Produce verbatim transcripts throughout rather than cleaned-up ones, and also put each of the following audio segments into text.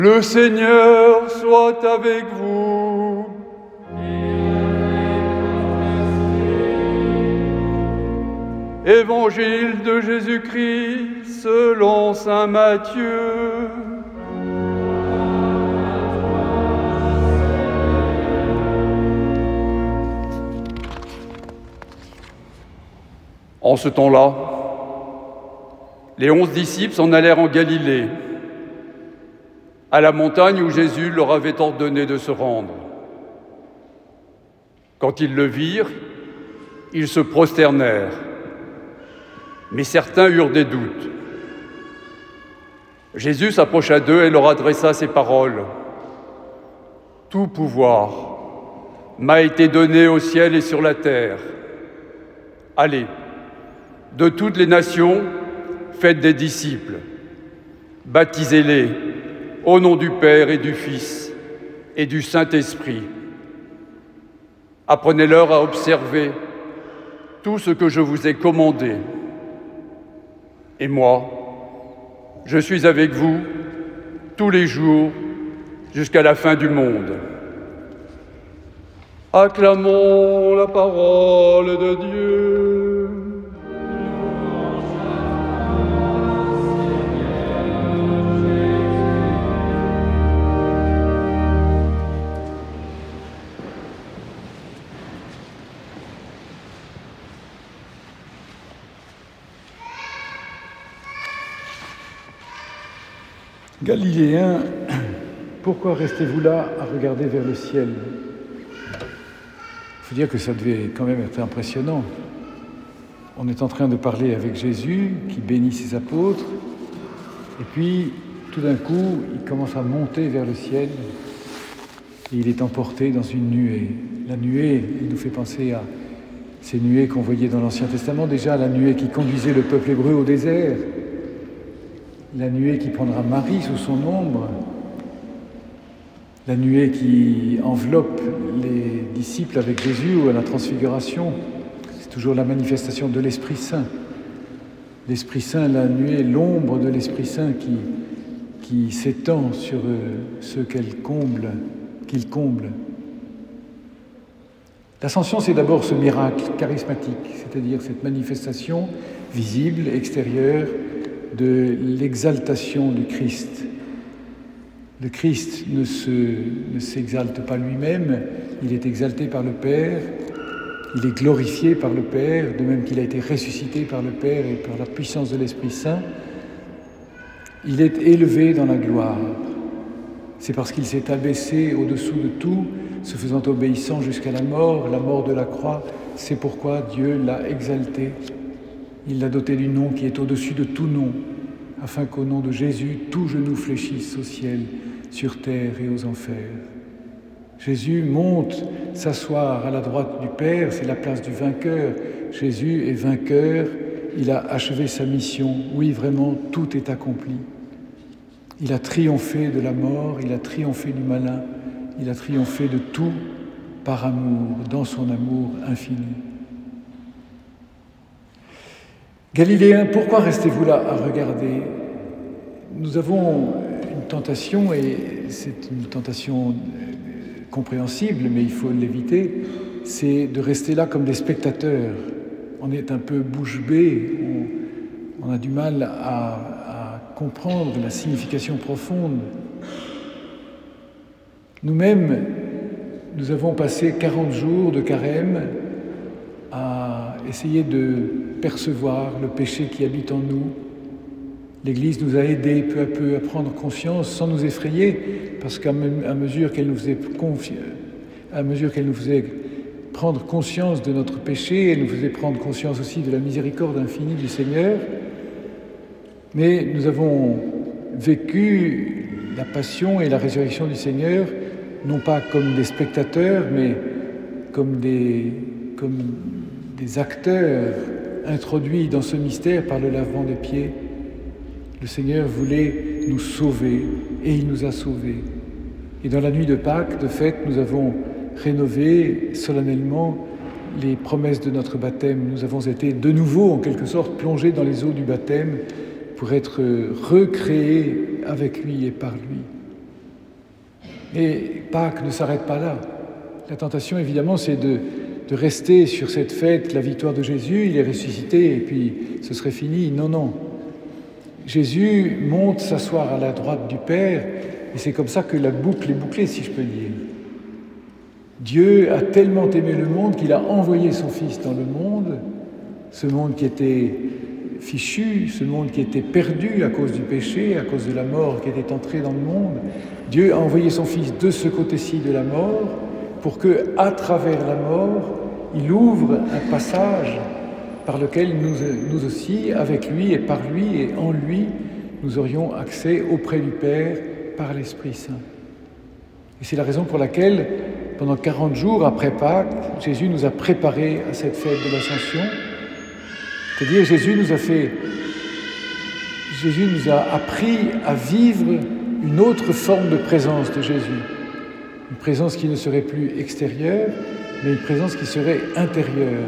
Le Seigneur soit avec vous. Évangile de Jésus-Christ selon saint Matthieu. En ce temps-là, les onze disciples s'en allèrent en Galilée, à la montagne où Jésus leur avait ordonné de se rendre. Quand ils le virent, ils se prosternèrent, mais certains eurent des doutes. Jésus s'approcha d'eux et leur adressa ces paroles. « Tout pouvoir m'a été donné au ciel et sur la terre. Allez, de toutes les nations, faites des disciples, baptisez-les au nom du Père et du Fils et du Saint-Esprit. Apprenez-leur à observer tout ce que je vous ai commandé. Et moi, je suis avec vous tous les jours jusqu'à la fin du monde. » Acclamons la parole de Dieu. Galiléens, pourquoi restez-vous là à regarder vers le ciel ? Il faut dire que ça devait quand même être impressionnant. On est en train de parler avec Jésus, qui bénit ses apôtres, et puis, tout d'un coup, il commence à monter vers le ciel, et il est emporté dans une nuée. La nuée, il nous fait penser à ces nuées qu'on voyait dans l'Ancien Testament, déjà la nuée qui conduisait le peuple hébreu au désert, la nuée qui prendra Marie sous son ombre, la nuée qui enveloppe les disciples avec Jésus ou à la transfiguration. C'est toujours la manifestation de l'Esprit Saint. L'Esprit Saint, la nuée, l'ombre de l'Esprit Saint qui, qui s'étend sur ceux qu'elle comble, qu'il comble. L'ascension, c'est d'abord ce miracle charismatique, c'est-à-dire cette manifestation visible, extérieure, de l'exaltation du Christ. Le Christ ne, se, ne s'exalte pas lui-même, il est exalté par le Père, il est glorifié par le Père, de même qu'il a été ressuscité par le Père et par la puissance de l'Esprit Saint. Il est élevé dans la gloire. C'est parce qu'il s'est abaissé au-dessous de tout, se faisant obéissant jusqu'à la mort, la mort de la croix. C'est pourquoi Dieu l'a exalté. Il l'a doté du nom qui est au-dessus de tout nom, afin qu'au nom de Jésus, tout genou fléchisse au ciel, sur terre et aux enfers. Jésus monte s'asseoir à la droite du Père, c'est la place du vainqueur. Jésus est vainqueur, il a achevé sa mission. Oui, vraiment, tout est accompli. Il a triomphé de la mort, il a triomphé du malin, il a triomphé de tout par amour, dans son amour infini. Galiléens, pourquoi restez-vous là à regarder ? Nous avons une tentation, et c'est une tentation compréhensible, mais il faut l'éviter, c'est de rester là comme des spectateurs. On est un peu bouche bée, on, on a du mal à, à comprendre la signification profonde. Nous-mêmes, nous avons passé quarante jours de carême à essayer de percevoir le péché qui habite en nous. L'Église nous a aidés peu à peu à prendre conscience, sans nous effrayer, parce qu'à mesure qu'elle nous faisait, confi... à mesure qu'elle nous faisait prendre conscience de notre péché, elle nous faisait prendre conscience aussi de la miséricorde infinie du Seigneur. Mais nous avons vécu la passion et la résurrection du Seigneur, non pas comme des spectateurs, mais comme des, comme des acteurs introduits dans ce mystère par le lavement des pieds. Le Seigneur voulait nous sauver et il nous a sauvés. Et dans la nuit de Pâques, de fait, nous avons rénové solennellement les promesses de notre baptême. Nous avons été de nouveau, en quelque sorte, plongés dans les eaux du baptême pour être recréés avec lui et par lui. Et Pâques ne s'arrête pas là. La tentation, évidemment, c'est de, de rester sur cette fête, la victoire de Jésus, il est ressuscité et puis ce serait fini. Non, non. Jésus monte s'asseoir à la droite du Père et c'est comme ça que la boucle est bouclée, si je peux dire. Dieu a tellement aimé le monde qu'il a envoyé son Fils dans le monde, ce monde qui était fichu, ce monde qui était perdu à cause du péché, à cause de la mort qui était entrée dans le monde. Dieu a envoyé son Fils de ce côté-ci de la mort pour que, à travers la mort, il ouvre un passage par lequel nous, nous aussi, avec lui et par lui et en lui, nous aurions accès auprès du Père par l'Esprit Saint. Et c'est la raison pour laquelle, pendant quarante jours après Pâques, Jésus nous a préparés à cette fête de l'Ascension. C'est-à-dire, Jésus nous a fait, Jésus nous a appris à vivre une autre forme de présence de Jésus. Une présence qui ne serait plus extérieure, mais une présence qui serait intérieure.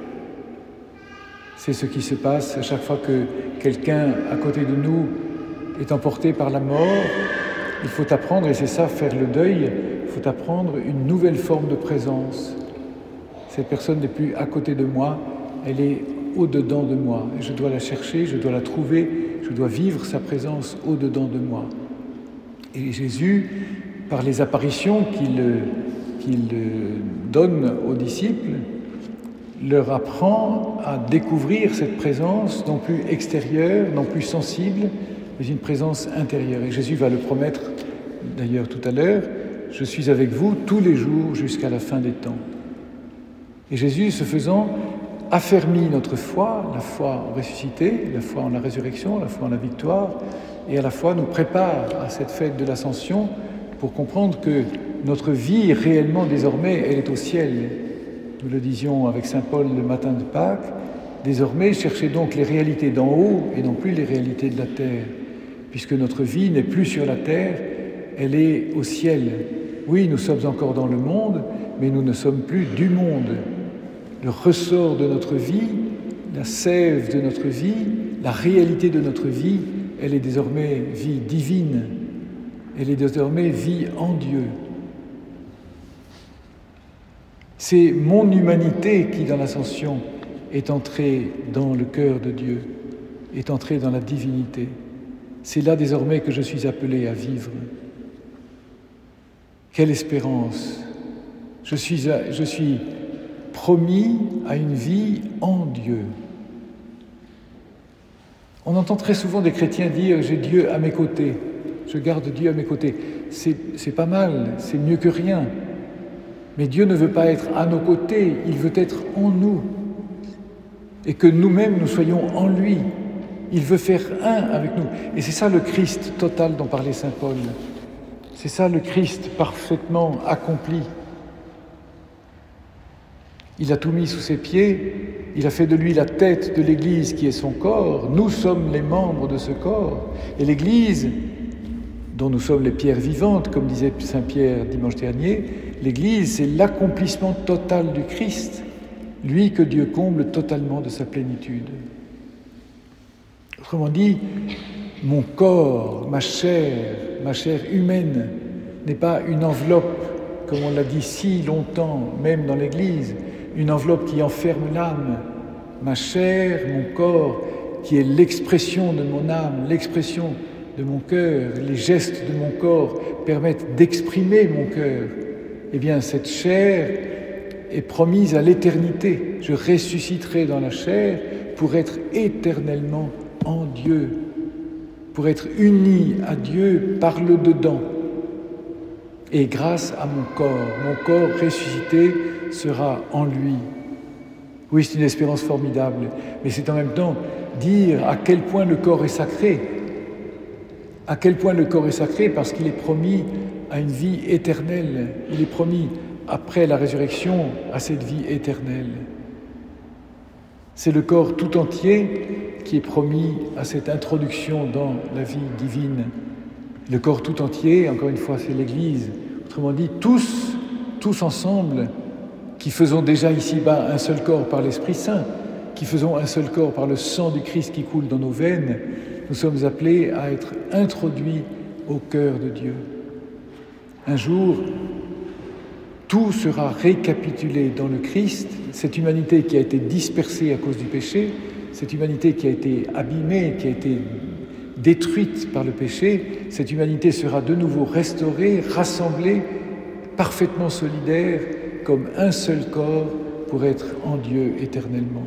C'est ce qui se passe à chaque fois que quelqu'un à côté de nous est emporté par la mort. Il faut apprendre, et c'est ça, faire le deuil, il faut apprendre une nouvelle forme de présence. Cette personne n'est plus à côté de moi, elle est au-dedans de moi. Et je dois la chercher, je dois la trouver, je dois vivre sa présence au-dedans de moi. Et Jésus, par les apparitions qu'il, qu'il donne aux disciples, leur apprend à découvrir cette présence non plus extérieure, non plus sensible, mais une présence intérieure. Et Jésus va le promettre, d'ailleurs tout à l'heure, « Je suis avec vous tous les jours jusqu'à la fin des temps ». Et Jésus, ce faisant, affermit notre foi, la foi en ressuscité, la foi en la résurrection, la foi en la victoire, et à la fois nous prépare à cette fête de l'Ascension pour comprendre que notre vie réellement désormais, elle est au ciel. Nous le disions avec saint Paul le matin de Pâques, désormais cherchez donc les réalités d'en haut et non plus les réalités de la terre, puisque notre vie n'est plus sur la terre, elle est au ciel. Oui, nous sommes encore dans le monde, mais nous ne sommes plus du monde. Le ressort de notre vie, la sève de notre vie, la réalité de notre vie, elle est désormais vie divine, elle est désormais vie en Dieu. C'est mon humanité qui, dans l'Ascension, est entrée dans le cœur de Dieu, est entrée dans la divinité. C'est là désormais que je suis appelé à vivre. Quelle espérance! Je suis, à, je suis promis à une vie en Dieu. On entend très souvent des chrétiens dire « j'ai Dieu à mes côtés, je garde Dieu à mes côtés ». C'est, c'est pas mal, c'est mieux que rien. Mais Dieu ne veut pas être à nos côtés, il veut être en nous. Et que nous-mêmes, nous soyons en lui. Il veut faire un avec nous. Et c'est ça le Christ total dont parlait saint Paul. C'est ça le Christ parfaitement accompli. Il a tout mis sous ses pieds, il a fait de lui la tête de l'Église qui est son corps. Nous sommes les membres de ce corps. Et l'Église, dont nous sommes les pierres vivantes, comme disait saint Pierre dimanche dernier, l'Église, c'est l'accomplissement total du Christ, lui que Dieu comble totalement de sa plénitude. Autrement dit, mon corps, ma chair, ma chair humaine, n'est pas une enveloppe, comme on l'a dit si longtemps, même dans l'Église, une enveloppe qui enferme l'âme. Ma chair, mon corps, qui est l'expression de mon âme, l'expression de mon cœur, les gestes de mon corps permettent d'exprimer mon cœur. Eh bien, cette chair est promise à l'éternité. Je ressusciterai dans la chair pour être éternellement en Dieu, pour être uni à Dieu par le dedans. Et grâce à mon corps, mon corps ressuscité sera en lui. Oui, c'est une espérance formidable, mais c'est en même temps dire à quel point le corps est sacré. À quel point le corps est sacré parce qu'il est promis à une vie éternelle. Il est promis, après la résurrection, à cette vie éternelle. C'est le corps tout entier qui est promis à cette introduction dans la vie divine. Le corps tout entier, encore une fois, c'est l'Église. Autrement dit, tous, tous ensemble, qui faisons déjà ici-bas un seul corps par l'Esprit Saint, qui faisons un seul corps par le sang du Christ qui coule dans nos veines, nous sommes appelés à être introduits au cœur de Dieu. Un jour, tout sera récapitulé dans le Christ. Cette humanité qui a été dispersée à cause du péché, cette humanité qui a été abîmée, qui a été détruite par le péché, cette humanité sera de nouveau restaurée, rassemblée, parfaitement solidaire, comme un seul corps pour être en Dieu éternellement.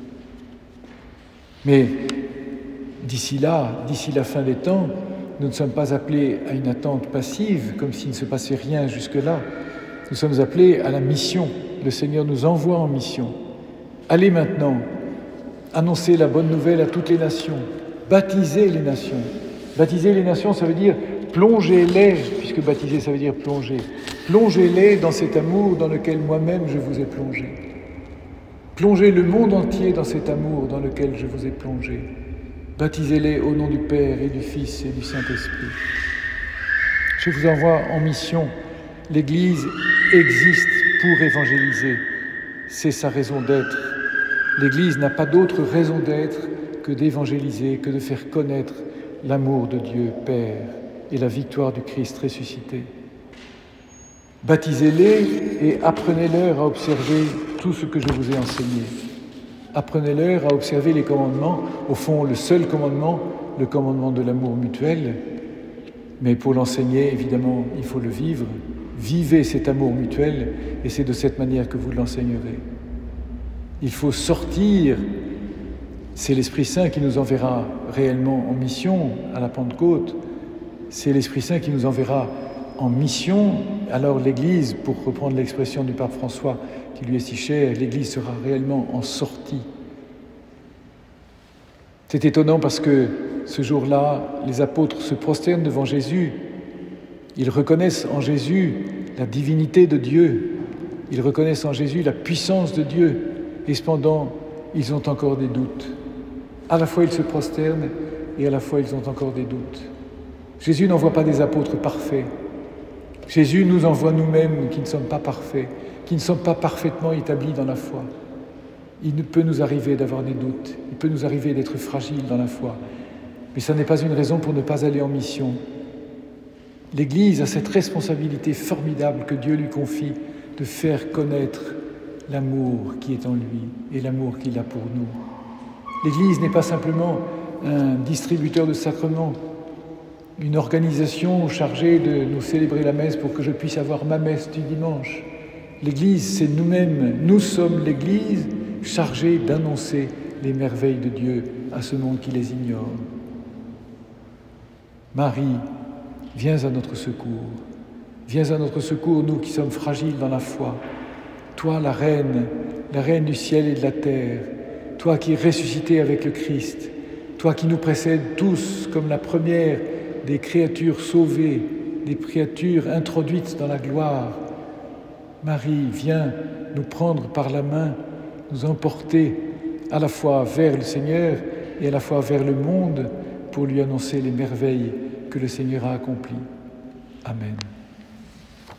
Mais d'ici là, d'ici la fin des temps, nous ne sommes pas appelés à une attente passive, comme s'il ne se passait rien jusque-là. Nous sommes appelés à la mission. Le Seigneur nous envoie en mission. Allez maintenant, annoncez la bonne nouvelle à toutes les nations. Baptisez les nations. Baptiser les nations, ça veut dire plongez-les, puisque baptiser, ça veut dire plonger. Plongez-les dans cet amour dans lequel moi-même je vous ai plongé. Plongez le monde entier dans cet amour dans lequel je vous ai plongé. Baptisez-les au nom du Père et du Fils et du Saint-Esprit. Je vous envoie en mission. L'Église existe pour évangéliser. C'est sa raison d'être. L'Église n'a pas d'autre raison d'être que d'évangéliser, que de faire connaître l'amour de Dieu Père et la victoire du Christ ressuscité. Baptisez-les et apprenez-leur à observer tout ce que je vous ai enseigné. Apprenez-leur à observer les commandements, au fond le seul commandement, le commandement de l'amour mutuel. Mais pour l'enseigner, évidemment, il faut le vivre. Vivez cet amour mutuel et c'est de cette manière que vous l'enseignerez. Il faut sortir, c'est l'Esprit Saint qui nous enverra réellement en mission à la Pentecôte, c'est l'Esprit Saint qui nous enverra en mission. Alors l'Église, pour reprendre l'expression du pape François qui lui est si chère, l'Église sera réellement en sortie. C'est étonnant parce que ce jour-là, les apôtres se prosternent devant Jésus. Ils reconnaissent en Jésus la divinité de Dieu. Ils reconnaissent en Jésus la puissance de Dieu. Et cependant, ils ont encore des doutes. À la fois, ils se prosternent et à la fois, ils ont encore des doutes. Jésus n'envoie pas des apôtres parfaits. Jésus nous envoie nous-mêmes qui ne sommes pas parfaits, qui ne sommes pas parfaitement établis dans la foi. Il peut nous arriver d'avoir des doutes. Il peut nous arriver d'être fragiles dans la foi. Mais ça n'est pas une raison pour ne pas aller en mission. L'Église a cette responsabilité formidable que Dieu lui confie de faire connaître l'amour qui est en lui et l'amour qu'il a pour nous. L'Église n'est pas simplement un distributeur de sacrements, une organisation chargée de nous célébrer la messe pour que je puisse avoir ma messe du dimanche. L'Église, c'est nous-mêmes. Nous sommes l'Église chargée d'annoncer les merveilles de Dieu à ce monde qui les ignore. Marie, viens à notre secours. Viens à notre secours, nous qui sommes fragiles dans la foi. Toi, la Reine, la Reine du ciel et de la terre. Toi qui es ressuscité avec le Christ. Toi qui nous précèdes tous comme la première des créatures sauvées, des créatures introduites dans la gloire. Marie, viens nous prendre par la main, nous emporter à la fois vers le Seigneur et à la fois vers le monde pour lui annoncer les merveilles que le Seigneur a accomplies. Amen.